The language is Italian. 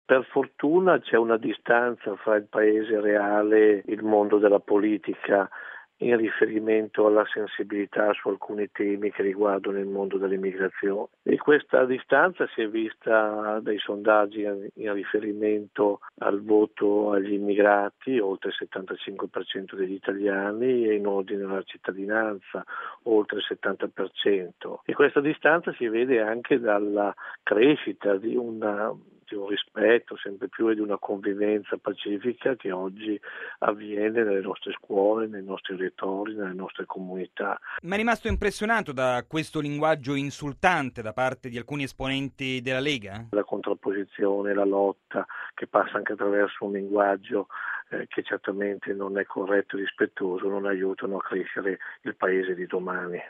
Per fortuna c'è una distanza fra il paese reale e il mondo della politica in riferimento alla sensibilità su alcuni temi che riguardano il mondo dell'immigrazione. E questa distanza si è vista dai sondaggi in riferimento al voto agli immigrati, oltre il 75% degli italiani, e in ordine alla cittadinanza, oltre il 70%. E questa distanza si vede anche dalla crescita di un rispetto sempre più e di una convivenza pacifica che oggi avviene nelle nostre scuole, nei nostri rettori, nelle nostre comunità. Ma è rimasto impressionato da questo linguaggio insultante da parte di alcuni esponenti della Lega? La contrapposizione, la lotta che passa anche attraverso un linguaggio che certamente non è corretto e rispettoso, non aiutano a crescere il paese di domani.